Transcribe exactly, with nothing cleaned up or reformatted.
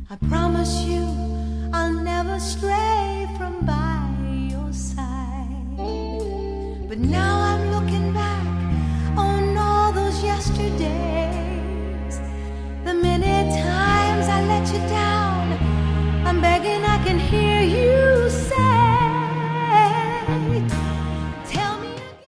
I promise you I'll never stray from by your side. But now I'm looking back on all those yesterdays, the many times I let you